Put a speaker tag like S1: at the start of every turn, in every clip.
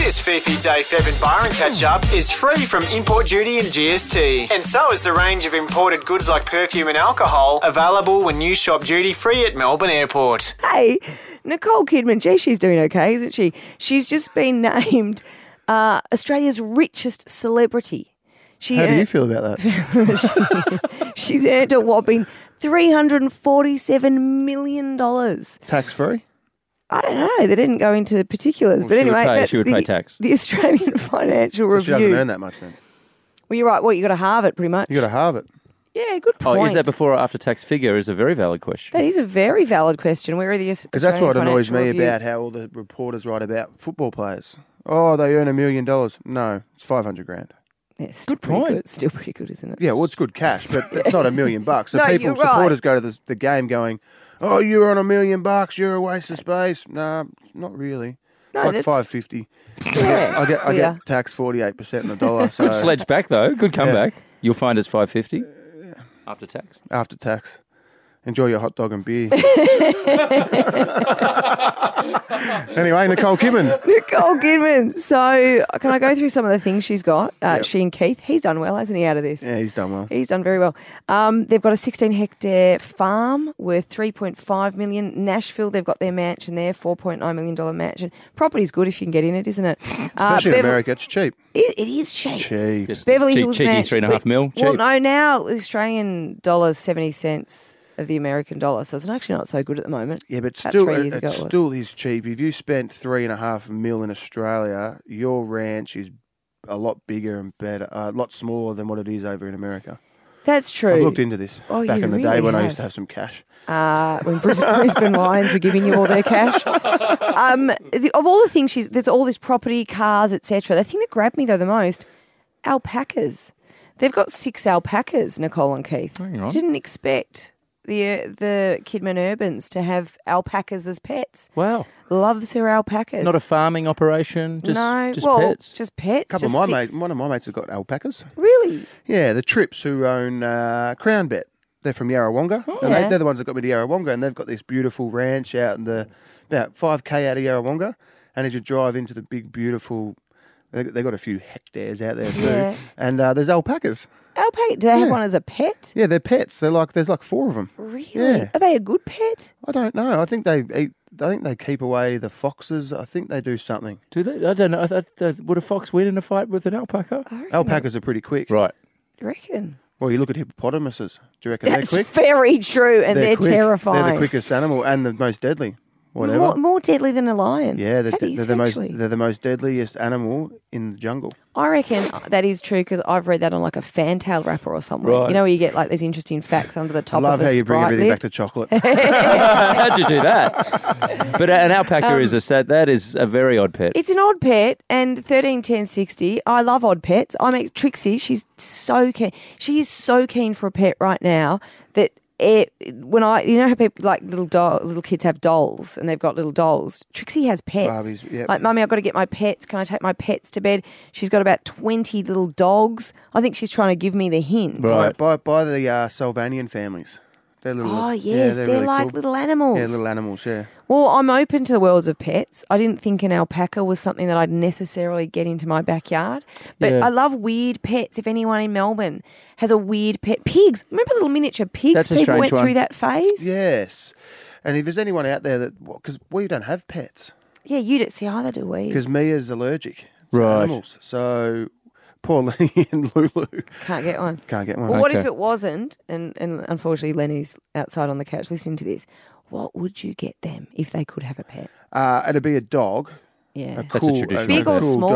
S1: This Fifi, Dave, Feb and Byron catch-up is free from import duty and GST. And so is the range of imported goods like perfume and alcohol, available when you shop duty-free at Melbourne Airport.
S2: Hey, Nicole Kidman, gee, she's doing okay, isn't she? She's just been named Australia's richest celebrity.
S3: How do you feel about that?
S2: She's earned a whopping $347 million.
S3: Tax-free?
S2: I don't know. They didn't go into particulars. But anyway, that's
S4: she would pay tax.
S2: The Australian Financial
S3: So
S2: Review.
S3: she doesn't earn that much then.
S2: Well, you're right. What, you got to halve it pretty much?
S3: You got to halve it.
S2: Yeah, good point.
S4: Oh, is that before or after tax figure is a very valid question.
S2: That is a very valid question. Where are the
S3: Because that's what annoys me
S2: Review?
S3: about how all the reporters write about football players. Oh, they earn $1 million. No, it's $500,000.
S2: Yeah, still
S4: Good
S2: pretty
S4: point.
S2: good. Still pretty good, isn't it?
S3: Yeah, well, it's good cash, but it's not $1 million. So
S2: No,
S3: people,
S2: you're right.
S3: supporters go to the game going, "Oh, you're on $1 million. You're a waste of space." Nah, not really.
S2: No,
S3: It's like $550.
S2: Yeah.
S3: I
S2: Yeah.
S3: get taxed 48% in the dollar. So
S4: Good sledge back, though. Good comeback. You'll find it's $550 after tax.
S3: after tax. Enjoy your hot dog and beer. Anyway, Nicole Kidman.
S2: Nicole Kidman. So, can I go through some of the things she's got?
S3: Yep.
S2: She and Keith. He's done well, hasn't he, out of this?
S3: Yeah, he's done well.
S2: He's done very well. They've got a 16-hectare farm worth $3.5 million. Nashville, they've got their mansion there, $4.9 million mansion. Property's good if you can get in it, isn't it?
S3: Especially in America, it's cheap.
S2: It is cheap.
S3: Cheap.
S4: Just
S2: Beverly Hills
S4: cheeky
S2: Mansion.
S4: $3.5 mil.
S2: Well,
S4: Cheap.
S2: no, now the Australian dollar's 70 cents of the American dollar, so it's actually not so good at the moment.
S3: Yeah, but
S2: About
S3: still,
S2: 3 years ago
S3: it
S2: it was.
S3: still is cheap. If you spent $3.5 million in Australia, your ranch is a lot bigger and better, a lot smaller than what it is over in America.
S2: That's true.
S3: I've looked into this
S2: Oh,
S3: back
S2: you
S3: in the day
S2: really
S3: when I
S2: have.
S3: used to have some cash.
S2: When Brisbane Lions were giving you all their cash. Of all the things there's all this property, cars, etc. The thing that grabbed me though the most, alpacas. They've got 6 alpacas, Nicole and Keith.
S4: Hang on.
S2: Didn't expect the Kidman Urbans to have alpacas as pets.
S4: Wow.
S2: Loves her alpacas.
S4: Not a farming operation, just pets.
S2: Just pets.
S3: Couple
S2: just
S3: of my
S2: 6.
S3: mates, one of my mates has got alpacas.
S2: Really?
S3: Yeah, the Trips who own Crown Bet. They're from Yarrawonga. And
S2: yeah.
S3: they're the ones that got me to Yarrawonga, and they've got this beautiful ranch out in about 5K out of Yarrawonga. And as you drive into the big, beautiful, they've got a few hectares out there too.
S2: Yeah.
S3: And there's alpacas.
S2: Alpaca? Do they have one as a pet?
S3: Yeah, they're pets. There's like 4 of them.
S2: Really?
S3: Yeah.
S2: Are they a good pet?
S3: I don't know. I think they eat. I think they keep away the foxes. I think they do something.
S4: Do they? I don't know. Would a fox win in a fight with an alpaca?
S2: I reckon
S3: Alpacas are pretty quick.
S4: Right.
S2: I reckon.
S3: Well, you look at hippopotamuses. Do you reckon
S2: That's
S3: they're quick?
S2: very true, and they're
S3: quick.
S2: terrifying.
S3: They're the quickest animal and the most deadly. Whatever.
S2: More deadly than a lion.
S3: Yeah,
S2: That is
S3: they're
S2: actually.
S3: the most deadliest animal in the jungle.
S2: I reckon that is true because I've read that on like a fantail wrapper or something.
S4: Right.
S2: You know where you get like these interesting facts under the
S3: I
S2: top
S3: love
S2: of
S3: how
S2: a
S3: you bring
S2: Sprite
S3: everything
S2: lid.
S3: back to chocolate.
S4: How'd you do that? But an alpaca that is a very odd pet.
S2: It's an odd pet, and 131060. I love odd pets. I make Trixie. She's so keen. She is so keen for a pet right now that when you know how people like little kids have dolls and they've got little dolls. Trixie has pets.
S3: Barbies, yep.
S2: Like, Mummy, I've got to get my pets. Can I take my pets to bed? She's got about 20 little dogs. I think she's trying to give me the hint.
S4: Right.
S3: By the Salvanian families. They're little.
S2: Oh, yes.
S3: they're
S2: they're
S3: really
S2: like
S3: cool.
S2: little animals.
S3: Yeah, little animals. Yeah.
S2: Well, I'm open to the worlds of pets. I didn't think an alpaca was something that I'd necessarily get into my backyard. But
S4: Yeah.
S2: I love weird pets. If anyone in Melbourne has a weird pet. Pigs. Remember little miniature pigs?
S4: That's a
S2: People
S4: strange
S2: went
S4: one.
S2: through that phase.
S3: Yes. And if there's anyone out there that, because we don't have pets,
S2: Yeah, you don't see either, do we?
S3: because Mia's allergic to
S4: Right.
S3: animals. So poor Lenny and Lulu
S2: Can't get one.
S3: can't get one.
S2: Well, what
S4: Okay.
S2: if it wasn't? And unfortunately, Lenny's outside on the couch listening to this. What would you get them if they could have a pet?
S3: It'd be a dog.
S2: Yeah.
S3: A
S4: That's a
S3: cool,
S4: traditional
S2: Big or
S3: cool
S2: small?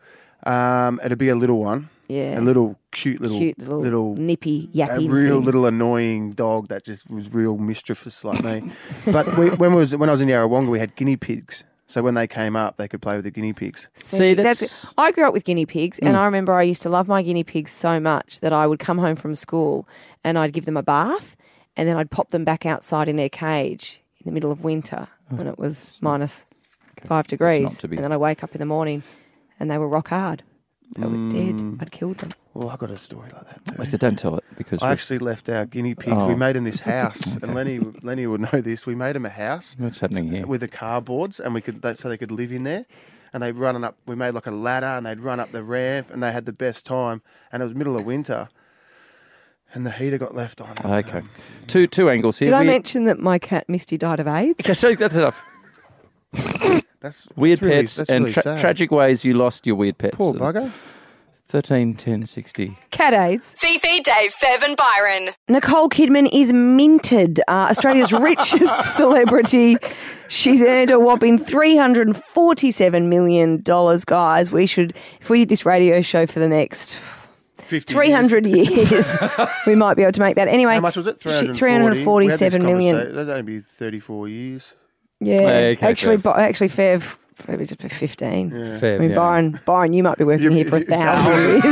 S3: dog. It'd be a little one.
S2: Yeah.
S3: A little cute
S2: Cute little nippy,
S3: a
S2: yappy.
S3: real
S2: thing.
S3: little annoying dog that just was real mischievous like me. But when I was in Yarrawonga, we had guinea pigs. So when they came up, they could play with the guinea pigs.
S4: See, that's-
S2: I grew up with guinea pigs, and I remember I used to love my guinea pigs so much that I would come home from school and I'd give them a bath, and then I'd pop them back outside in their cage in the middle of winter when it was minus 5 degrees,
S4: to be-
S2: and then I wake up in the morning and they were rock hard. They were dead. I'd killed them.
S3: Well, I got a story like that too.
S4: I said, don't tell it because
S3: I actually left our guinea pigs.
S4: Oh.
S3: We made them this house, and Lenny would know this. We made them a house
S4: what's happening here?
S3: with the cardboards, and so they could live in there. and they'd run up. We made like a ladder, and they'd run up the ramp, and they had the best time. And it was middle of winter, and the heater got left on.
S4: Okay. Two angles here.
S2: Did I mention that my cat Misty died of AIDS?
S4: Okay, so that's enough.
S3: That's
S4: Weird
S3: really,
S4: pets
S3: that's
S4: and
S3: really sad.
S4: tragic ways you lost your weird pets.
S3: Poor bugger.
S4: 13, 10, 60.
S2: Cat AIDS.
S5: Fifi, Dave, Fev and Byron.
S2: Nicole Kidman is minted, Australia's richest celebrity. She's earned a whopping $347 million, guys. If we did this radio show for the next
S3: 50
S2: 300 years, we might be able to make that. Anyway,
S3: How much was it?
S2: 347 million.
S3: That'd only be 34 years.
S2: Yeah,
S4: Okay,
S2: actually,
S4: Fev.
S2: actually, Fev. Probably just for 15.
S4: Fair,
S2: I mean,
S4: yeah.
S2: Byron, you might be working here for 1,000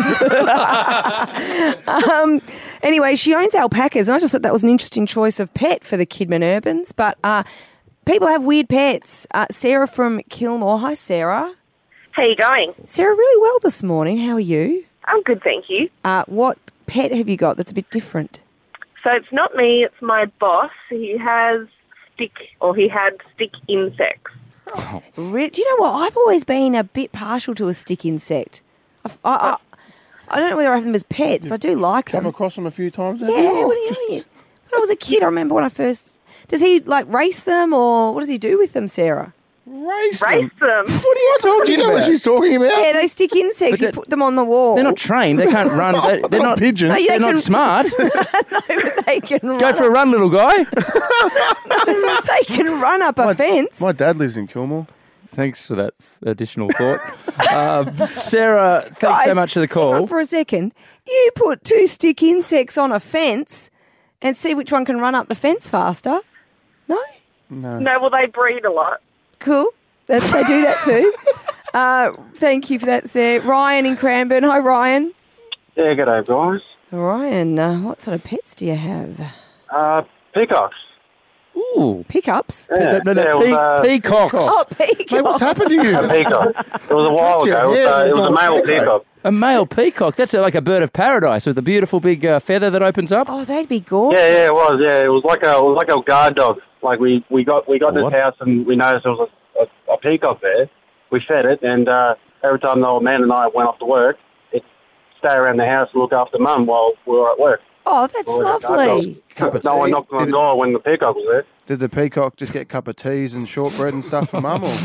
S2: years. Anyway, she owns alpacas, and I just thought that was an interesting choice of pet for the Kidman Urbans. But people have weird pets. Sarah from Kilmore. Hi, Sarah.
S6: How you going?
S2: Sarah, really well this morning. How are you?
S6: I'm good, thank you.
S2: What pet have you got that's a bit different?
S6: So it's not me, it's my boss. He had stick insects.
S2: Do you know what? I've always been a bit partial to a stick insect. I don't know whether I have them as pets, but I do like
S3: Come
S2: them.
S3: across them a few times.
S2: Yeah, what do you mean? When I was a kid, I remember when I first... Does he, race them, or what does he do with them, Sarah?
S3: Race
S6: Race them.
S3: What are you talking? Do you know what she's talking about?
S2: Yeah, they stick insects. You put them on the wall.
S4: They're not trained. They can't run. They're not
S3: pigeons.
S2: No,
S4: They're not smart.
S2: No, but they can run.
S4: Go for a run, little guy.
S2: They can run up a fence.
S3: My dad lives in Kilmore.
S4: Thanks for that additional thought. Sarah, thanks so
S2: Guys,
S4: much for the
S2: hang on
S4: call.
S2: for a second. You put 2 stick insects on a fence and see which one can run up the fence faster. No?
S6: No, well, they breed a lot.
S2: Cool. They do that too. Thank you for that, Sarah. Ryan in Cranbourne. Hi, Ryan.
S7: Yeah, g'day, guys.
S2: Ryan, what sort of pets do you have?
S7: Peacocks.
S4: Ooh.
S2: Pickups?
S7: Yeah,
S4: Peacocks.
S2: Oh, peacocks.
S3: Mate, what's happened to you?
S7: a peacock. It was a while ago.
S3: Yeah,
S7: It was a male
S3: peacock.
S7: peacock.
S4: A male peacock. That's like a bird of paradise with the beautiful big feather that opens up.
S2: Oh, they'd be gorgeous.
S7: Yeah, it was. Yeah, it was like a guard dog. Like we got
S4: What?
S7: this house and we noticed there was a peacock there. We fed it, and every time the old man and I went off to work, it'd stay around the house and look after Mum while we were at work.
S2: Oh, that's lovely.
S3: Cup of
S7: No one
S3: tea?
S7: knocked on the
S3: Did it-
S7: door when the peacock was there.
S3: Did the peacock just get a cup of teas and shortbread and stuff for Mum? Or?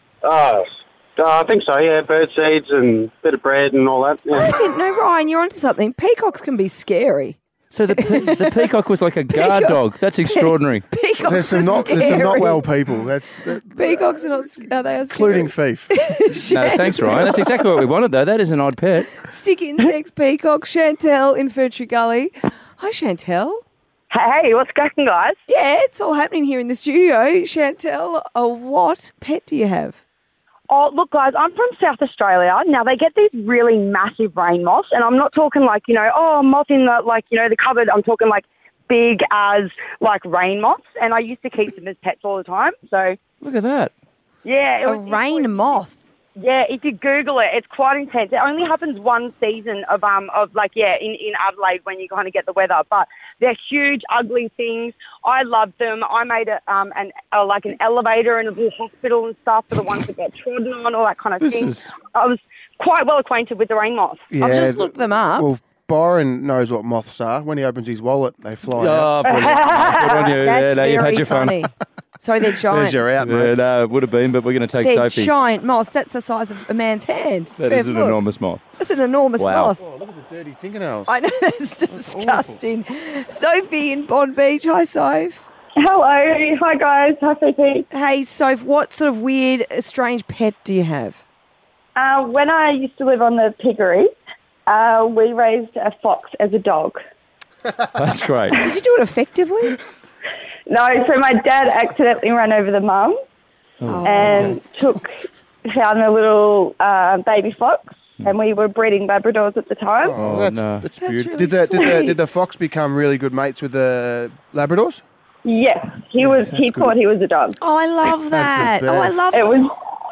S7: I think so. Yeah, bird seeds and bit of bread and all that. Yeah.
S2: No, Ryan, you're onto something. Peacocks can be scary.
S4: So the peacock was like a guard dog. That's extraordinary.
S2: Peacocks
S3: There's some
S2: are
S3: not well
S2: scary.
S3: people.
S2: Peacocks are not. Are they?
S3: Including Thief.
S4: No, thanks, Ryan. That's exactly what we wanted, though. That is an odd pet.
S2: Stick insects, peacock. Chantel in Ferntree Gully. Hi, Chantel.
S6: Hey, what's cracking, guys?
S2: Yeah, it's all happening here in the studio. Chantel, what pet do you have?
S6: Oh, look, guys, I'm from South Australia. Now, they get these really massive rain moths, and I'm not talking moth in the, the cupboard. I'm talking big as, rain moths, and I used to keep them as pets all the time. So,
S4: Look at that.
S6: yeah.
S2: A rain moth.
S6: Yeah, if you Google it, it's quite intense. It only happens one season of in Adelaide when you kind of get the weather. But they're huge, ugly things. I love them. I made an elevator in a little hospital and stuff for the ones that get trodden on, all that kind of thing. I was quite well acquainted with the rain moth.
S3: Yeah,
S2: I've just looked them up.
S3: Well, Byron knows what moths are. When he opens his wallet, they fly out.
S4: Oh, brilliant. Good on you.
S2: That's
S4: Yeah, no, you've had
S2: very
S4: your fun.
S2: funny. Sorry, they're
S3: There's
S2: giant.
S3: your out,
S4: Yeah,
S3: mate.
S4: no, it would have been, but we're going to take
S2: They're
S4: Sophie.
S2: giant moths. That's the size of a man's hand.
S4: That
S2: Fev,
S4: is an
S2: look.
S4: enormous moth.
S2: That's an enormous
S4: Wow.
S2: moth.
S3: Oh, look at the dirty fingernails.
S2: I know, that's disgusting. Sophie in Bond Beach. Hi, Soph.
S6: Hello. Hi, guys. Hi, Fifi.
S2: Hey, Soph, what sort of weird, strange pet do you have?
S6: When I used to live on the piggery, we raised a fox as a dog.
S4: That's great.
S2: Did you do it effectively?
S6: No, so my dad accidentally ran over the mum and found a little baby fox, and we were breeding Labradors at the time.
S3: Oh,
S4: no.
S3: that's
S2: That's
S3: beautiful.
S2: really
S3: Did the fox become really good mates with the Labradors?
S6: Yes, he thought he was a dog.
S2: Oh, I love that.
S3: That's the
S2: Oh, I
S3: best.
S2: love
S6: It was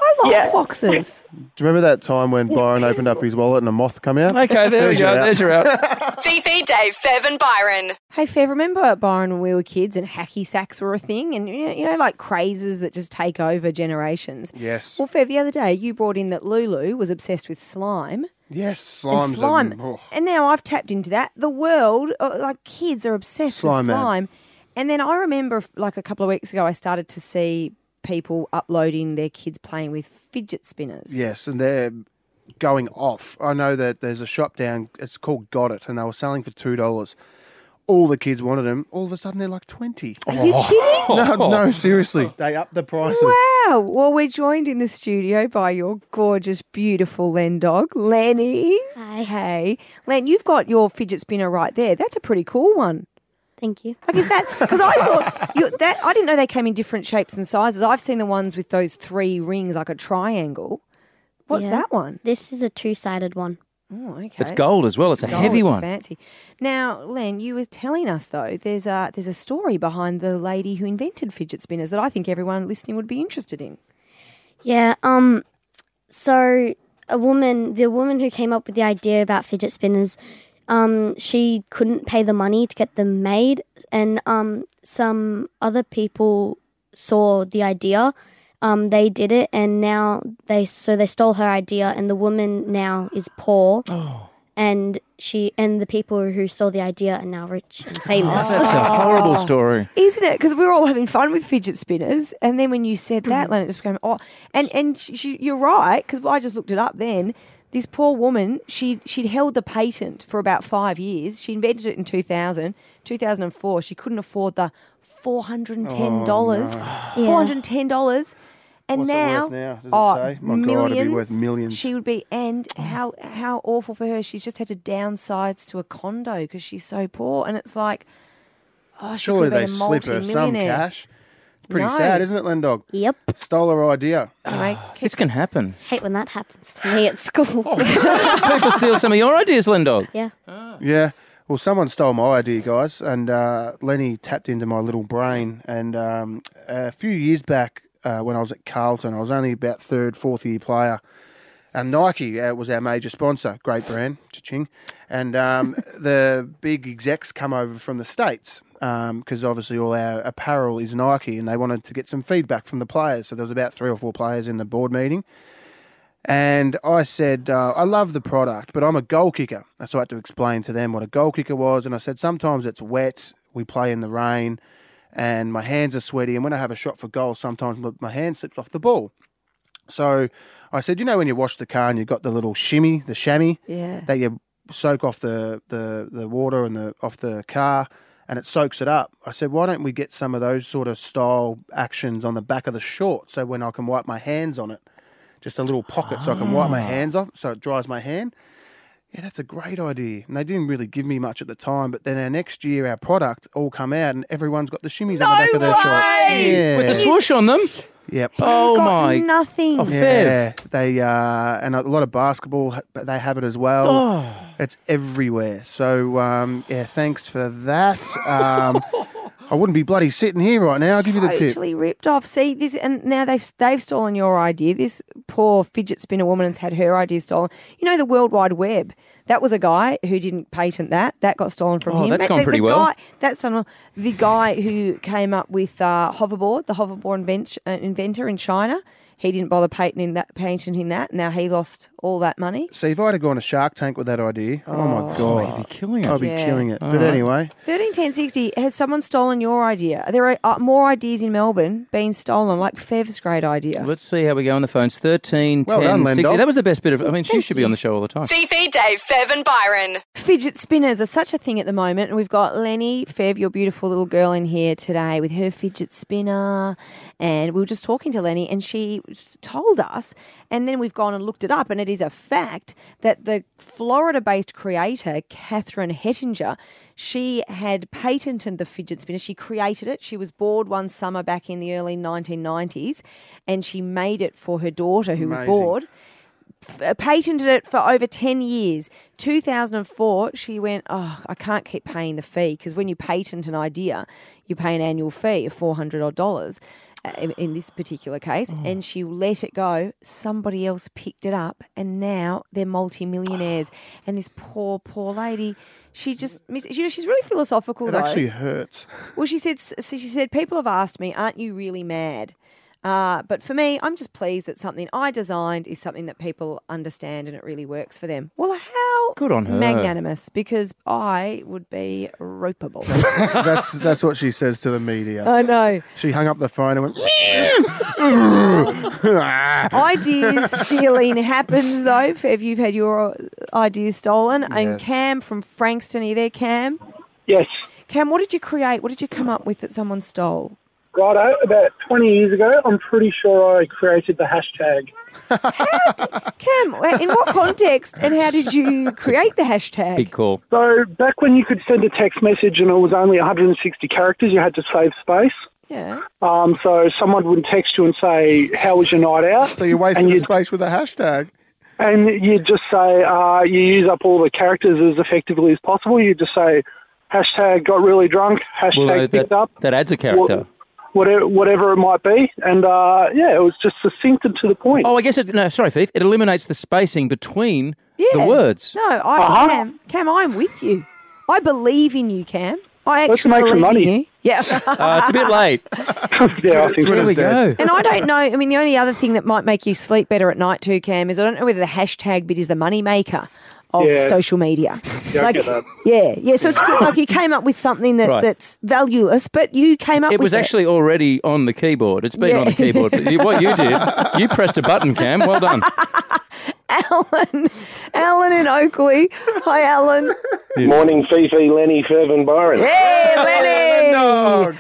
S2: I like
S6: Yeah.
S2: foxes.
S3: Do you remember that time when Byron opened up his wallet and a moth come out?
S4: Okay, there we go. There's your out.
S5: Fifi, Dave, Fev and Byron.
S2: Hey, Fev, remember, Byron, when we were kids and hacky sacks were a thing? And, you know, like crazes that just take over generations.
S3: Yes.
S2: Well, Fev, the other day you brought in that Lulu was obsessed with slime.
S3: Yes,
S2: And
S3: slime's
S2: slime. And now I've tapped into that. The world, like kids are obsessed
S3: Slime,
S2: with
S3: man.
S2: slime. And then I remember like a couple of weeks ago I started to see people uploading their kids playing with fidget spinners.
S3: Yes, and they're going off. I know that there's a shop down, it's called Got It, and they were selling for $2. All the kids wanted them. All of a sudden, they're like 20.
S2: Are you kidding?
S3: No, seriously. They upped the prices.
S2: Wow. Well, we're joined in the studio by your gorgeous, beautiful Len dog, Lenny.
S8: Hi.
S2: Hey. Len, you've got your fidget spinner right there. That's a pretty cool one.
S8: Thank you.
S2: Like, is that because I thought I didn't know they came in different shapes and sizes. I've seen the ones with those 3 rings, like a triangle. What's
S8: Yeah.
S2: that one?
S8: This is a 2-sided one.
S2: Oh, okay.
S4: It's gold as well. It's a
S2: Gold,
S4: heavy
S2: it's
S4: one.
S2: Fancy. Now, Len, you were telling us though there's a story behind the lady who invented fidget spinners that I think everyone listening would be interested in.
S8: Yeah. So the woman who came up with the idea about fidget spinners, she couldn't pay the money to get them made, and some other people saw the idea. They did it, and now they stole her idea, and the woman now is poor, and the people who stole the idea are now rich and famous.
S4: That's a horrible story.
S2: Isn't it? Because we were all having fun with fidget spinners, and then when you said that, Len, it just became you're right, because I just looked it up then. This poor woman, she'd held the patent for about 5 years. She invented it in 2004. She couldn't afford the $410. $410. And
S3: What's it
S2: now,
S3: worth now? Does it say? My God, it'd be worth millions.
S2: She would be, and how awful for her. She's just had to downsize to a condo because she's so poor. And it's like, she
S3: Surely
S2: could have
S3: they
S2: been a
S3: slip her some
S2: multi-millionaire.
S3: cash. It's pretty
S2: No.
S3: sad, isn't it, Len Dog?
S8: Yep.
S3: Stole her idea.
S2: Anyway,
S4: This can happen.
S8: Hate when that happens to me at school.
S4: People steal some of your ideas, Lindog.
S8: Yeah.
S3: Yeah. Well, someone stole my idea, guys, and Lenny tapped into my little brain. And a few years back, when I was at Carlton, I was only about 3rd, 4th year player. And Nike was our major sponsor, great brand, cha-ching. And the big execs come over from the States because obviously all our apparel is Nike, and they wanted to get some feedback from the players. So there was about 3 or 4 players in the board meeting. And I said, I love the product, but I'm a goal kicker. So I had to explain to them what a goal kicker was. And I said, sometimes it's wet, we play in the rain, and my hands are sweaty. And when I have a shot for goal, sometimes my hand slips off the ball. So I said, you know when you wash the car and you've got the little chamois
S2: yeah.
S3: that you soak off the water and off the car and it soaks it up. I said, why don't we get some of those sort of style actions on the back of the short so when I can wipe my hands on it, just a little pocket so I can wipe my hands off so it dries my hand. Yeah, that's a great idea. And they didn't really give me much at the time, but then our next year, our product all come out and everyone's got the shimmies on the back of their shorts. Yeah.
S4: With the swoosh on them.
S3: Yep.
S4: Oh,
S2: Got
S4: my.
S2: nothing.
S4: Oh,
S3: Yeah, they and a lot of basketball, they have it as well.
S4: Oh.
S3: It's everywhere. So yeah, thanks for that. I wouldn't be bloody sitting here right now. I'll give you the tip.
S2: Totally ripped off. See this, and now they've stolen your idea. This poor fidget spinner woman has had her idea stolen. You know, the World Wide Web. That was a guy who didn't patent that. That got stolen from him.
S4: That's gone pretty well.
S2: That's done well. The guy who came up with hoverboard, the hoverboard inventor in China, he didn't bother patenting that. Now he lost all that money.
S3: See, if I had gone to Shark Tank with that idea, oh my God,
S4: You'd be killing it.
S3: I'd be
S2: Yeah.
S3: killing it. But anyway,
S2: 131060, has someone stolen your idea? There are more ideas in Melbourne being stolen, like Fev's great idea.
S4: Let's see how we go on the phones. 13,
S3: Well
S4: 10,
S3: done, Len
S4: 60.
S3: Dog.
S4: That was the best bit of... I mean, she should be on the show all the time.
S5: Fifi, Dave, Fev and Byron.
S2: Fidget spinners are such a thing at the moment, and we've got Lenny, Fev, your beautiful little girl, in here today with her fidget spinner, and we were just talking to Lenny, and she told us, and then we've gone and looked it up, and it is a fact that the Florida-based creator, Catherine Hettinger, she had patented the fidget spinner. She created it. She was bored one summer back in the early 1990s, and she made it for her daughter who was
S3: Amazing.
S2: bored. Patented it for over 10 years. 2004, she went, I can't keep paying the fee, because when you patent an idea, you pay an annual fee of $400 odd. in this particular case, and she let it go. Somebody else picked it up, and now they're multimillionaires. And this poor lady, she's really philosophical.
S3: It actually hurts.
S2: Well, she said, people have asked me, aren't you really mad? But for me, I'm just pleased that something I designed is something that people understand and it really works for them. Well, how
S4: Good on her.
S2: magnanimous, because I would be ropeable.
S3: That's what she says to the media.
S2: I know.
S3: She hung up the phone and went.
S2: Ideas stealing happens, though, if you've had your ideas stolen. And
S3: Yes.
S2: Cam from Frankston, are you there, Cam?
S9: Yes.
S2: Cam, what did you create? What did you come up with that someone stole?
S9: Righto, about 20 years ago, I'm pretty sure I created the hashtag.
S2: Cam, in what context and how did you create the hashtag?
S4: Big call.
S9: So back when you could send a text message and it was only 160 characters, you had to save space.
S2: Yeah.
S9: So someone would text you and say, how was your night out?
S3: So you wasted the space with a hashtag.
S9: And you'd just say, you use up all the characters as effectively as possible. You just say, hashtag got really drunk, hashtag picked up.
S4: That adds a character.
S9: Whatever it might be. And, it was just succinct and to the point.
S4: Oh, I guess sorry, Fief. It eliminates the spacing between the words.
S2: No, Cam, I'm with you. I believe in you, Cam. I
S9: Let's
S2: actually
S9: make some
S2: believe
S9: money.
S2: in you. Yeah.
S4: It's a bit late.
S9: Yeah, I think
S4: There we go.
S2: And I don't know, I mean, the only other thing that might make you sleep better at night too, Cam, is I don't know whether the hashtag bit is the money maker of social media.
S9: Yeah, I get that.
S2: Yeah. So it's good. Like you came up with something that's valueless, but you came up with
S4: It was actually already on the keyboard. It's been on the keyboard. What you did, you pressed a button, Cam. Well done.
S2: Alan in Oakley. Hi, Alan.
S10: Morning, Fifi, Lenny, Ferv and Byron.
S2: Hey, Lenny.
S3: Dog.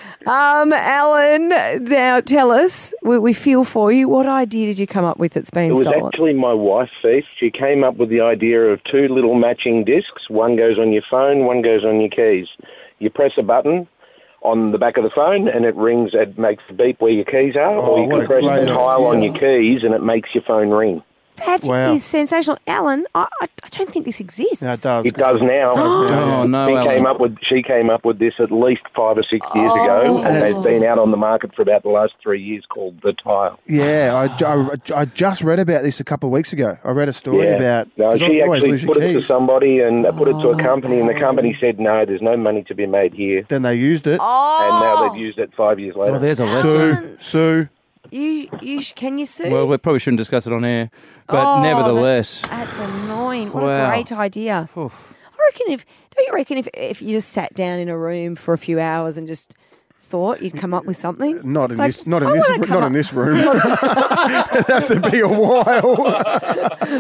S2: Alan, now tell us, we feel for you. What idea did you come up with that's been
S10: It was
S2: stolen?
S10: actually my wife, Fifi. She came up with the idea of two little matching discs. One goes on your phone, one goes on your keys. You press a button on the back of the phone and it rings, it makes the beep where your keys are, or you
S3: what
S10: can
S3: a
S10: press
S3: great
S10: the tile on
S3: idea.
S10: your keys and it makes your phone ring.
S2: That is
S3: Wow.
S2: sensational. Alan, I don't think this exists.
S3: No, it does.
S10: It does now.
S4: Oh, no,
S10: She came up with this at least 5 or 6 years ago, and they've been out on the market for about the last 3 years, called The Tile.
S3: Yeah, I just read about this a couple of weeks ago. I read a story about...
S10: No,
S3: 'cause
S10: she
S3: I always
S10: actually
S3: lose your
S10: put it to
S3: keys.
S10: somebody and put it to a company, and the company said, no, there's no money to be made here.
S3: Then they used it.
S10: And now they've used it 5 years later.
S4: Oh, there's a lesson.
S3: Sue.
S2: Can you sue?
S4: Well, we probably shouldn't discuss it on air, but
S2: Oh,
S4: nevertheless.
S2: That's annoying. What
S4: Wow.
S2: a great idea. Don't you reckon if you just sat down in a room for a few hours and just thought you'd come up with something?
S3: Not in
S2: Like,
S3: this. Not in
S2: I
S3: this.
S2: wanna come
S3: Not
S2: up-
S3: in this room. It'd have to be a while.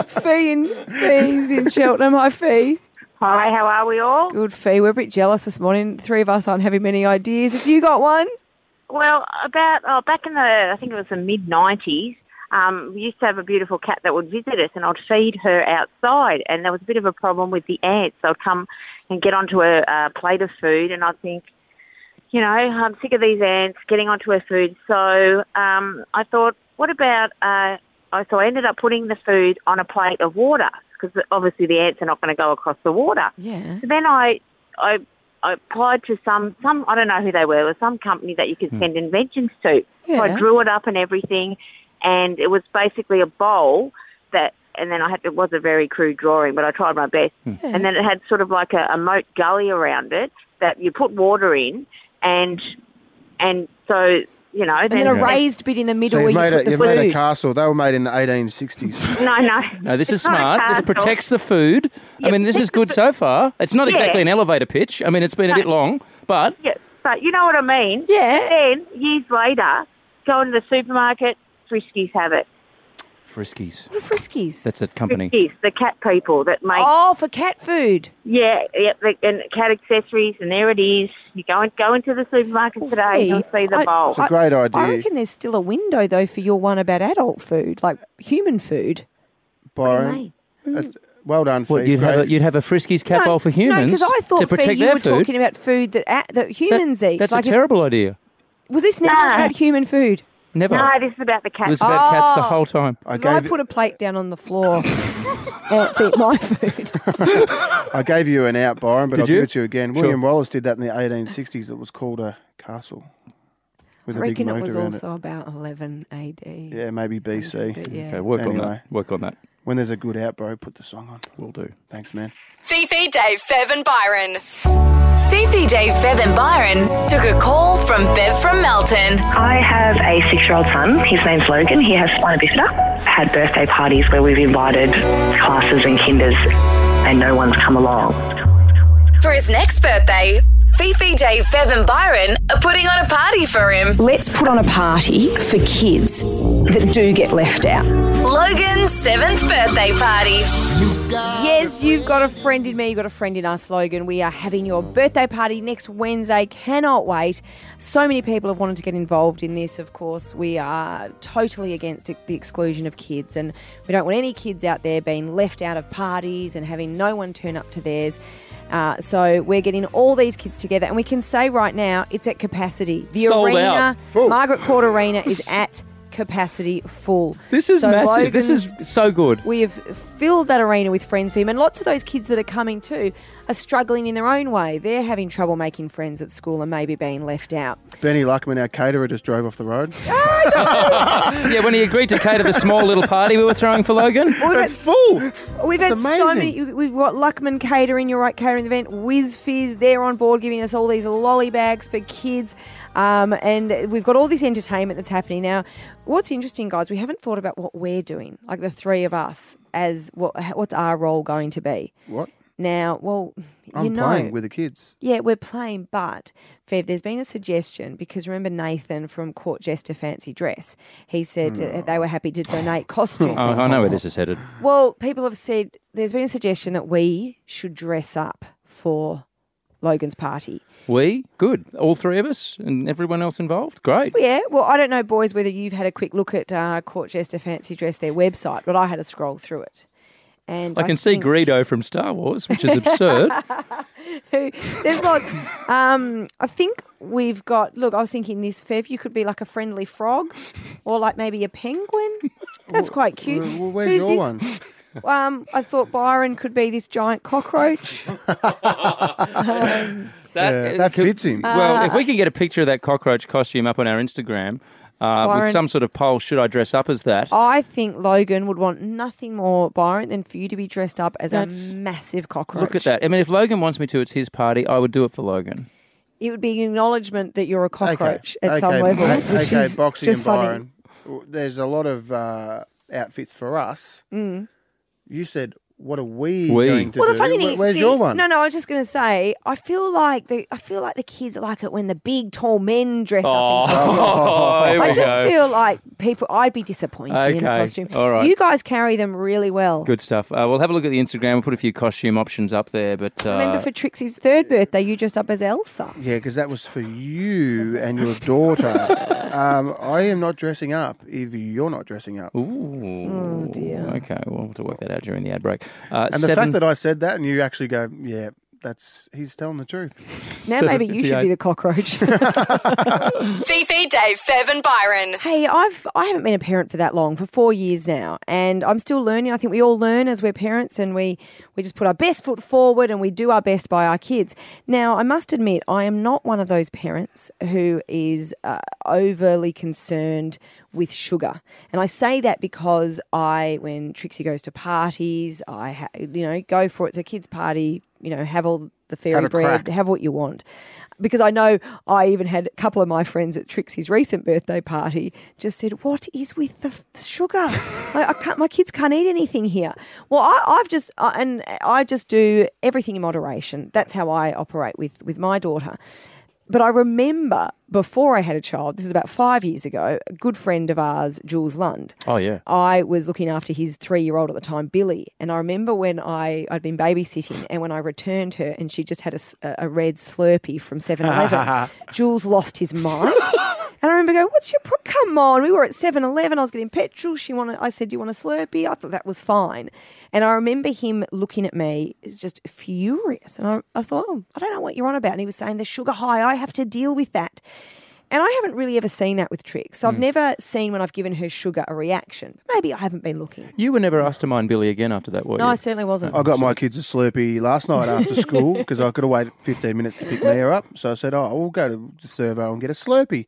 S2: Fee's in Cheltenham. Hi, Fee.
S6: Hi, how are we all?
S2: Good, Fee. We're a bit jealous this morning. The three of us aren't having many ideas. Have you got one?
S6: Well, back in I think it was the mid-90s, we used to have a beautiful cat that would visit us, and I'd feed her outside, and there was a bit of a problem with the ants. They'd come and get onto a plate of food, and I'd think, I'm sick of these ants getting onto her food. So I thought, what about, so I ended up putting the food on a plate of water, because obviously the ants are not going to go across the water.
S2: Yeah.
S6: So then I applied to some, I don't know who they were, it was some company that you could send inventions to.
S2: Yeah.
S6: So I drew it up and everything, and it was basically a bowl and then it was a very crude drawing, but I tried my best.
S2: Yeah.
S6: And then it had sort of like a moat gully around it that you put water in, and so,
S2: And then a raised bit in the middle
S3: So
S2: where
S3: you've
S2: you put the
S3: you've
S2: food.
S3: made a castle. They were made in the 1860s.
S6: No.
S4: No, this is
S6: It's not a
S4: smart. This
S6: castle.
S4: protects the food. I mean, this is good so far. It's not exactly an elevator pitch. I mean, it's been a bit long, but...
S6: Yeah, but you know what I mean?
S2: Yeah.
S6: Then, years later, go into the supermarket, Friskies have it.
S4: Friskies.
S2: What are Friskies?
S4: That's a company.
S6: Friskies, the cat people that make...
S2: Oh, for cat food.
S6: Yeah, and cat accessories, and there it is. You go into the supermarket today, you'll see the bowl.
S3: It's a great idea.
S2: I reckon there's still a window, though, for your one about adult food, like human food.
S3: Byron, well done,
S4: What,
S3: Fee.
S4: you'd have a Friskies cat bowl for humans
S2: No, because I thought,
S4: to protect
S2: Fee, you
S4: their
S2: were
S4: food?
S2: talking about food that humans eat.
S4: That's
S2: like
S4: a terrible idea.
S2: Was this never about human food?
S4: Never.
S6: No, this is about the
S4: It
S6: cat.
S4: was about cats the whole time.
S3: I
S2: So I put a plate down on the floor. Ants eat my food.
S3: I gave you an out, Byron, but
S4: Did
S3: I'll
S4: you?
S3: give it to you again.
S4: Sure.
S3: William Wallace did that in the 1860s. It was called a castle. with
S2: I
S3: a big
S2: reckon it
S3: moat
S2: was
S3: around
S2: also about 11 AD.
S3: Yeah, maybe BC.
S2: But yeah.
S4: Okay, work on
S3: Anyway.
S4: that. Work on that.
S3: When there's a good out, bro, put the song on.
S4: Will do.
S3: Thanks, man.
S5: Fifi, Dave, Fev and Byron. Fifi, Dave, Fev and Byron took a call from Bev from Melton.
S11: I have a 6-year-old son. His name's Logan. He has spina bifida. Had birthday parties where we've invited classes and kinders and no one's come along.
S5: For his next birthday, Fifi, Dave, Fev and Byron are putting on a party for him.
S12: Let's put on a party for kids that do get left out.
S5: Logan's 7th birthday party.
S2: Yes, you've got a friend in me, you've got a friend in us, Logan. We are having your birthday party next Wednesday. Cannot wait. So many people have wanted to get involved in this, of course. We are totally against the exclusion of kids, and we don't want any kids out there being left out of parties and having no one turn up to theirs. So we're getting all these kids together, and we can say right now it's at capacity. The
S4: Sold
S2: arena,
S4: out. Full.
S2: Margaret Court Arena, is at capacity full.
S4: This is massive. This
S2: Logan's-
S4: is so good.
S2: We have filled that arena with friends for him, and lots of those kids that are coming too are struggling in their own way. They're having trouble making friends at school and maybe being left out.
S3: Benny Luckman, our caterer, just drove off the road.
S4: Yeah, when he agreed to cater the small little party we were throwing for Logan.
S3: It's full.
S2: We've
S3: It's
S2: had so
S3: amazing.
S2: many. We've got Luckman Catering, you're right, catering the event. Whiz Fizz, they're on board giving us all these lolly bags for kids. And we've got all this entertainment that's happening. Now, what's interesting, guys, we haven't thought about what we're doing, like the three of us, as what's our role going to be.
S3: What?
S2: Now, well,
S3: I'm playing with the kids.
S2: Yeah, we're playing, but Fev, there's been a suggestion because remember Nathan from Court Jester Fancy Dress? He said that they were happy to donate costumes.
S4: Oh, I know where this is headed.
S2: Well, people have said there's been a suggestion that we should dress up for Logan's party.
S4: We? Good. All three of us and everyone else involved? Great.
S2: Well, yeah, well, I don't know, boys, whether you've had a quick look at Court Jester Fancy Dress, their website, but I had a scroll through it. And
S4: I can see Greedo from Star Wars, which is absurd.
S2: There's lots. I think we've got. Look, I was thinking this, Fev. You could be like a friendly frog, or like maybe a penguin. That's quite cute.
S3: Well, where's
S2: Who's
S3: your
S2: this?
S3: one?
S2: I thought Byron could be this giant cockroach.
S3: That fits him.
S4: Well, if we can get a picture of that cockroach costume up on our Instagram with some sort of poll, should I dress up as that?
S2: I think Logan would want nothing more, Byron, than for you to be dressed up as a massive cockroach.
S4: Look at that. I mean, if Logan wants me to, it's his party. I would do it for Logan.
S2: It would be an acknowledgement that you're a cockroach at some level. Which
S3: Okay,
S2: is
S3: Boxy
S2: just
S3: and
S2: funny.
S3: Byron. There's a lot of outfits for us.
S2: Mm.
S3: You said, what are we going to
S2: Well,
S3: do?
S2: the funny thing,
S3: Where's your one?
S2: No, I was just going to say, I feel like the kids like it when the big, tall men dress up in costumes.
S4: here we
S2: I just
S4: go.
S2: feel like I'd be disappointed in a costume.
S4: All right.
S2: You guys carry them really well.
S4: Good stuff. We'll have a look at the Instagram. We'll put a few costume options up there. But
S2: Remember for Trixie's 3rd birthday, you dressed up as Elsa.
S3: Yeah, because that was for you and your daughter. I am not dressing up if you're not dressing up.
S4: Ooh.
S2: Oh, dear.
S4: Okay, well, we'll have to work that out during the ad break.
S3: And the fact that I said that and you actually go, yeah, he's telling the truth.
S2: Now maybe you should be the cockroach.
S5: Fifi, Dave, Fev and Byron.
S2: Hey, I haven't been a parent for that long, for 4 years now, and I'm still learning. I think we all learn as we're parents, and we just put our best foot forward and we do our best by our kids. Now, I must admit, I am not one of those parents who is overly concerned with sugar. And I say that because when Trixie goes to parties, I go for it. It's a kids' party, have all the fairy bread, have what you want. Because I know I even had a couple of my friends at Trixie's recent birthday party just said, "What is with the sugar? My kids can't eat anything here." Well, I just do everything in moderation. That's how I operate with my daughter. But I remember before I had a child, this is about 5 years ago, a good friend of ours, Jules Lund.
S4: Oh, yeah.
S2: I was looking after his 3-year-old at the time, Billy. And I remember when I'd been babysitting and when I returned her and she just had a red Slurpee from 7-Eleven, Jules lost his mind. And I remember going, "What's your come on." We were at 7-Eleven. I was getting petrol. I said, "Do you want a Slurpee?" I thought that was fine. And I remember him looking at me just furious. And I thought, I don't know what you're on about. And he was saying, "The sugar high, I have to deal with that." And I haven't really ever seen that with Trix. I've never seen when I've given her sugar a reaction. Maybe I haven't been looking.
S4: You were never asked to mind Billy again after that, were you?
S2: No, I certainly wasn't.
S3: I got my kids a Slurpee last night after school because I could have waited 15 minutes to pick Mia up. So I said, we'll go to the servo and get a Slurpee.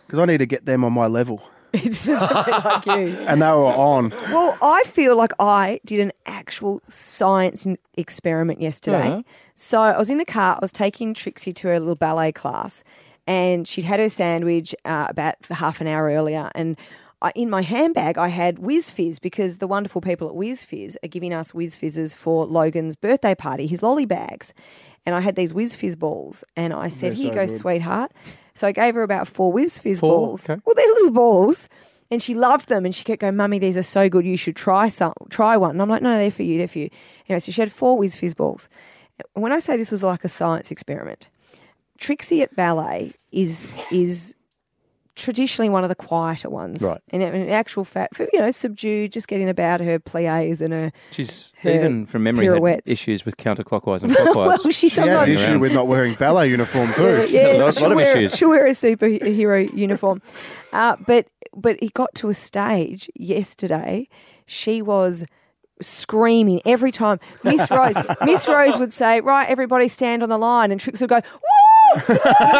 S3: because I need to get them on my level.
S2: It's a bit like you.
S3: And they were on.
S2: Well, I feel like I did an actual science experiment yesterday.
S4: Uh-huh.
S2: So I was in the car. I was taking Trixie to her little ballet class, and she'd had her sandwich about half an hour earlier. And in my handbag, I had Whiz Fizz, because the wonderful people at Whiz Fizz are giving us Whiz Fizzes for Logan's birthday party, his lolly bags. And I had these Whiz Fizz balls, and I said, "Here you go, sweetheart." So I gave her about 4 Whiz Fizz balls.
S4: Okay.
S2: Well, they're little balls. And she loved them, and she kept going, "Mummy, these are so good. You should try one." And I'm like, "No, they're for you. They're for you." Anyway, so she had 4 Whiz Fizz balls. When I say this was like a science experiment, Trixie at ballet is traditionally one of the quieter ones.
S4: Right.
S2: And in actual fact, subdued, just getting about her plies and her
S4: She's,
S2: her
S4: even from memory,
S2: pirouettes.
S4: had issues with counterclockwise and clockwise.
S2: Well, she
S3: She had
S2: sometimes
S3: an issue with not wearing ballet uniform too.
S2: Yeah,
S4: a lot of issues.
S2: She'll wear a superhero uniform. But it got to a stage yesterday, she was screaming every time. Miss Rose would say, "Right, everybody stand on the line," and Trix would go, "Woo!"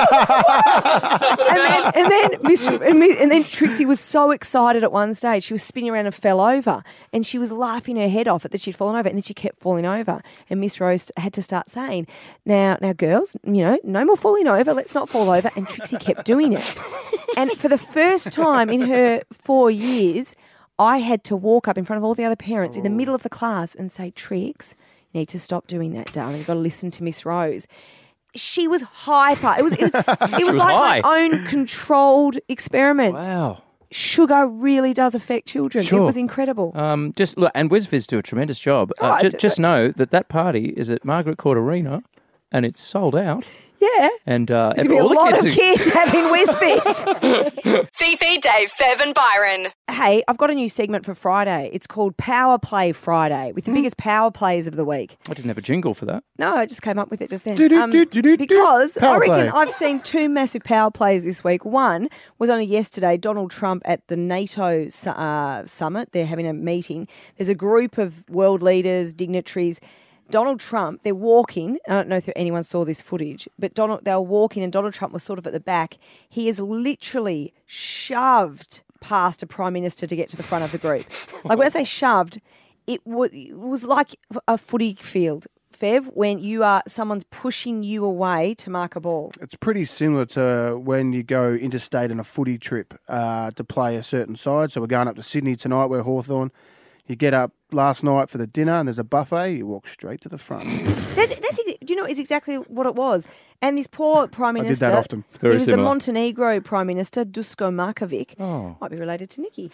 S2: and then Trixie was so excited at one stage, she was spinning around and fell over, and she was laughing her head off at that she'd fallen over, and then she kept falling over, and Miss Rose had to start saying, now girls, no more falling over, let's not fall over," and Trixie kept doing it. And for the first time in her 4 years, I had to walk up in front of all the other parents in the middle of the class and say, "Trix, you need to stop doing that, darling. You've got to listen to Miss Rose." She was hyper. It was like
S4: high.
S2: my own controlled experiment.
S4: Wow.
S2: Sugar really does affect children.
S4: Sure.
S2: It was incredible.
S4: Just look, and Whiz Fizz do a tremendous job. Just know that party is at Margaret Court Arena, and it's sold out.
S2: Yeah.
S4: And
S2: There's going to be a lot of kids having Whiz Fizz.
S5: Fifi, Dave, Fev and Byron.
S2: Hey, I've got a new segment for Friday. It's called Power Play Friday, with the biggest power plays of the week.
S4: I didn't have a jingle for that.
S2: No, I just came up with it just then.
S3: Do-do-do-do-do-do.
S2: Because
S3: Power
S2: I reckon
S3: play.
S2: I've seen 2 massive power plays this week. One was only yesterday, Donald Trump at the NATO summit. They're having a meeting. There's a group of world leaders, dignitaries. Donald Trump, they're walking. I don't know if anyone saw this footage, but they were walking and Donald Trump was sort of at the back. He is literally shoved past a prime minister to get to the front of the group. Like when I say shoved, it was like a footy field, Fev, when someone's pushing you away to mark a ball.
S3: It's pretty similar to when you go interstate on a footy trip to play a certain side. So we're going up to Sydney tonight. We're Hawthorn. You get up last night for the dinner and there's a buffet. You walk straight to the front.
S2: It's exactly what it was. And this poor Prime Minister...
S3: I did that often.
S2: He was the Montenegro Prime Minister, Dusko Markovic.
S4: Oh.
S2: Might be related to Nikki.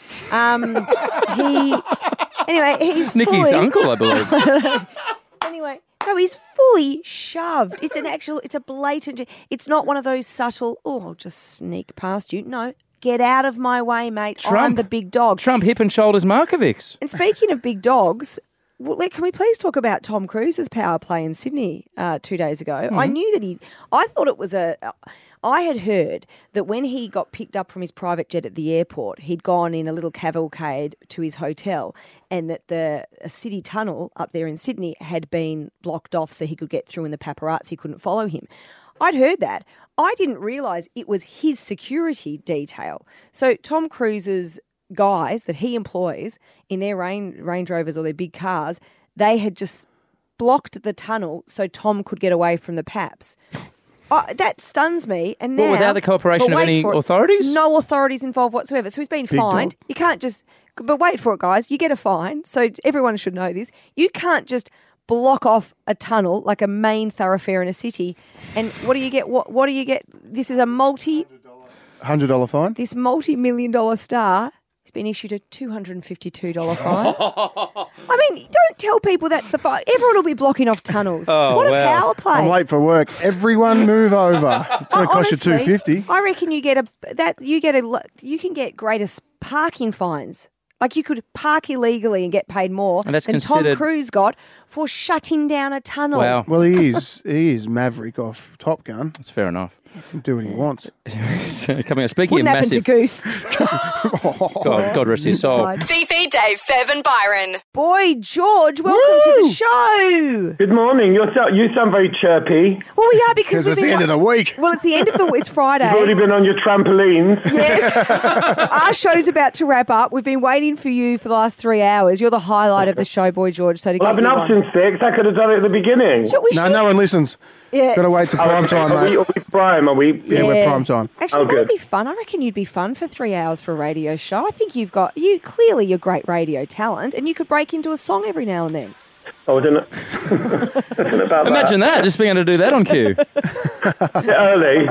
S2: He's
S4: Nikki's
S2: fully...
S4: uncle, I believe.
S2: Anyway, no, he's fully shoved. It's a blatant... It's not one of those subtle, I'll just sneak past you. No. Get out of my way, mate. I'm the big dog.
S4: Trump hip and shoulders Markovics.
S2: And speaking of big dogs, can we please talk about Tom Cruise's power play in Sydney 2 days ago?
S4: Mm-hmm.
S2: I knew that I thought it was I had heard that when he got picked up from his private jet at the airport, he'd gone in a little cavalcade to his hotel, and that a city tunnel up there in Sydney had been blocked off so he could get through and the paparazzi couldn't follow him. I'd heard that. I didn't realise it was his security detail. So Tom Cruise's guys that he employs in their Range Rovers or their big cars, they had just blocked the tunnel so Tom could get away from the paps. That stuns me. And now,
S4: without the cooperation of any authorities?
S2: No authorities involved whatsoever. So he's been fined.
S3: dog.
S2: You can't just... But wait for it, guys. You get a fine. So everyone should know this. You can't just block off a tunnel like a main thoroughfare in a city. And what do you get? What do you get? This is a
S3: $100 fine.
S2: This multi-million-dollar star has been issued a $252 fine. I mean, don't tell people that's the fine. Everyone will be blocking off tunnels. What a power play.
S3: I'm late for work. Everyone move over. It's going to cost you
S2: Honestly,
S3: $250.
S2: I reckon you can get greater parking fines. Like you could park illegally and get paid more
S4: And that's
S2: than Tom
S4: considered-
S2: Cruise got for shutting down a tunnel.
S4: Wow.
S3: Well, he is Maverick off Top Gun.
S4: That's fair enough.
S3: Do what he wants.
S4: Coming up, speaking
S2: Wouldn't
S4: of
S2: happen to
S4: massive...
S2: Goose.
S4: God rest his soul.
S5: Fifi, Dave, Fev and Byron.
S2: Boy, George, welcome to the show.
S13: Good morning. You sound very chirpy.
S2: Well, we are because
S3: it's the end of the week.
S2: Well, it's the end of the week. It's Friday.
S13: You've already been on your trampolines.
S2: Yes. Our show's about to wrap up. We've been waiting for you for the last 3 hours. You're the highlight of the show, Boy George. So
S13: I've been up since 6. I could have done it at the beginning.
S3: No one listens.
S2: Yeah.
S3: Got to wait till prime time, mate.
S13: Are we prime? Are we?
S3: Yeah, we're prime time.
S2: Actually, that'd be fun. I reckon you'd be fun for 3 hours for a radio show. I think you're great radio talent, and you could break into a song every now and then.
S13: Oh, I don't know. About
S4: Imagine that, just being able to do that on cue.
S13: Early.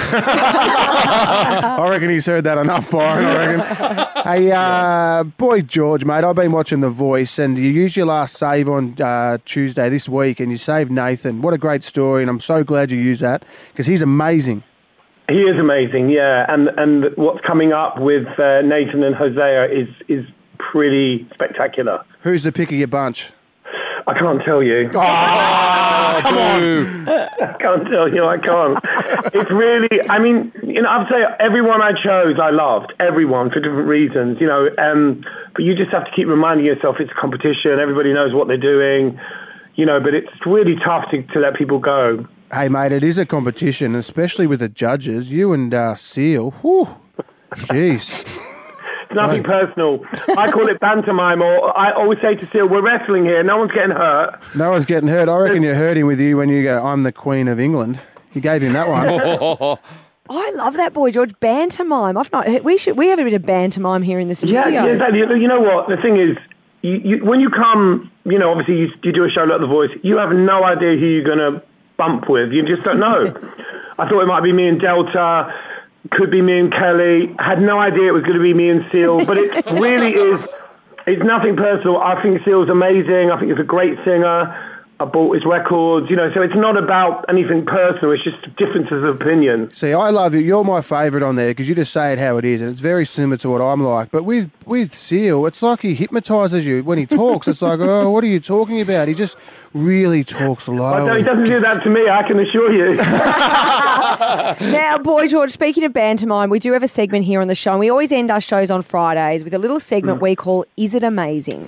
S3: I reckon he's heard that enough, Byron, I reckon. Hey, Boy George, mate, I've been watching The Voice, and you used your last save on Tuesday this week, and you saved Nathan. What a great story, and I'm so glad you used that, because he's amazing.
S13: He is amazing, yeah. And what's coming up with Nathan and Hosea is pretty spectacular.
S3: Who's the pick of your bunch?
S13: I can't tell you.
S3: Oh, come on.
S13: I can't tell you, I can't. It's really, I'd say everyone I chose, I loved. Everyone, for different reasons, but you just have to keep reminding yourself it's a competition. Everybody knows what they're doing, but it's really tough to let people go.
S3: Hey, mate, it is a competition, especially with the judges. You and Seal, whew, jeez.
S13: Nothing personal. I call it pantomime, or I always say to Seal, we're wrestling here. No one's getting hurt.
S3: No one's getting hurt. I reckon you hurt him with you when you go, I'm the Queen of England. You gave him that one.
S2: I love that, Boy George. Pantomime. I've not heard, we have a bit of pantomime here in the studio.
S13: Yeah, exactly. You know what? The thing is, you when you come, obviously you do a show like The Voice, you have no idea who you're going to bump with. You just don't know. I thought it might be me and Delta. Could be me and Kelly. Had no idea it was going to be me and Seal, but it really is. It's nothing personal. I think Seal's amazing. I think he's a great singer. I bought his records, so it's not about anything personal. It's just differences of opinion.
S3: See, I love you. You're my favourite on there because you just say it how it is, and it's very similar to what I'm like. But with Seal, it's like he hypnotises you when he talks. It's like, oh, what are you talking about? He just really talks low.
S13: He doesn't do that to me, I can assure you.
S2: Now, Boy George, speaking of pantomime, we do have a segment here on the show, and we always end our shows on Fridays with a little segment we call Is It Amazing?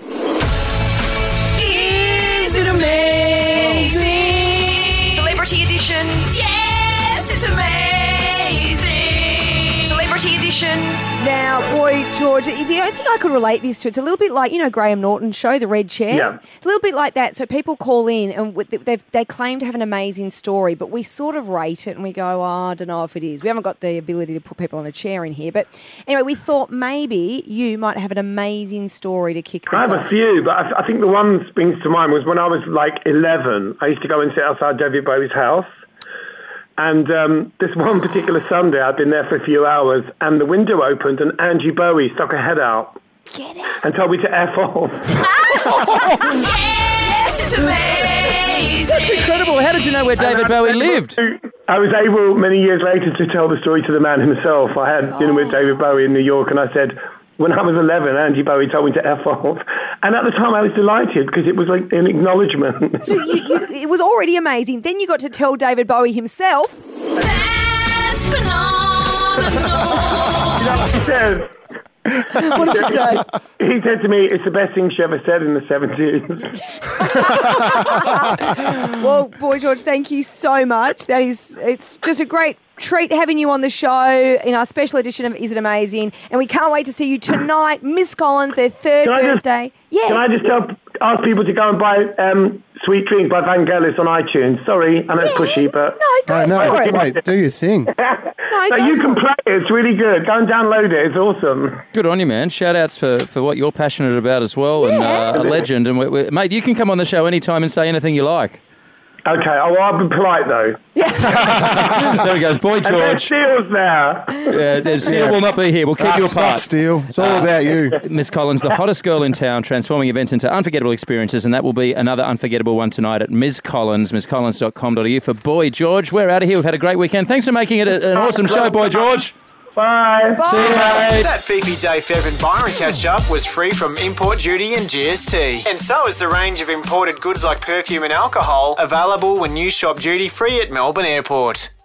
S5: Is it amazing? Celebrity edition. Yes, it's amazing. Celebrity edition.
S2: Now, Boy George, the only thing I could relate this to, it's a little bit like, Graham Norton's show, The Red Chair.
S13: Yeah.
S2: A little bit like that. So people call in and they claim to have an amazing story, but we sort of rate it and we go, I don't know if it is. We haven't got the ability to put people on a chair in here. But anyway, we thought maybe you might have an amazing story to kick this off.
S13: I have a few, but I think the one that springs to mind was when I was like 11. I used to go and sit outside David Bowie's house. And this one particular Sunday, I'd been there for a few hours, and the window opened, and Angie Bowie stuck her head out and told me to F off.
S5: Yes, it's amazing.
S4: That's incredible. How did you know where David Bowie lived?
S13: I was able, many years later, to tell the story to the man himself. I had dinner with David Bowie in New York, and I said, when I was 11, Angie Bowie told me to F off. And at the time, I was delighted because it was like an acknowledgement.
S2: So it was already amazing. Then you got to tell David Bowie himself.
S5: That's phenomenal.
S13: You know what he says?
S2: What did she say?
S13: He said to me, it's the best thing she ever said in the 70s.
S2: Well, Boy George, thank you so much. It's just a great treat having you on the show in our special edition of Is It Amazing? And we can't wait to see you tonight. Miss Collins, their third birthday.
S13: Can I just ask people to go and buy Sweet Dreams by Vangelis on iTunes? Sorry, I know it's pushy, but...
S2: No, go for it.
S3: Mate, do your thing.
S13: So you can play it. It's really good. Go and download it. It's awesome.
S4: Good on you, man. Shout-outs for what you're passionate about as well, and a legend. And mate, you can come on the show anytime and say anything you like.
S13: Okay. Oh, I'll be polite, though.
S4: There he goes. Boy George.
S13: And there's Steele's there.
S4: Yeah, Steele will not be here. We'll keep you apart.
S3: Steele. It's all about you.
S4: Miss Collins, the hottest girl in town, transforming events into unforgettable experiences, and that will be another unforgettable one tonight at Ms. Collins, mscollins.com.au. For Boy George, we're out of here. We've had a great weekend. Thanks for making it an awesome show, Boy George.
S13: Bye.
S4: See you, mate.
S1: That Fifi, Dave, Fev and Byron catch-up was free from import duty and GST. And so is the range of imported goods like perfume and alcohol, available when you shop duty-free at Melbourne Airport.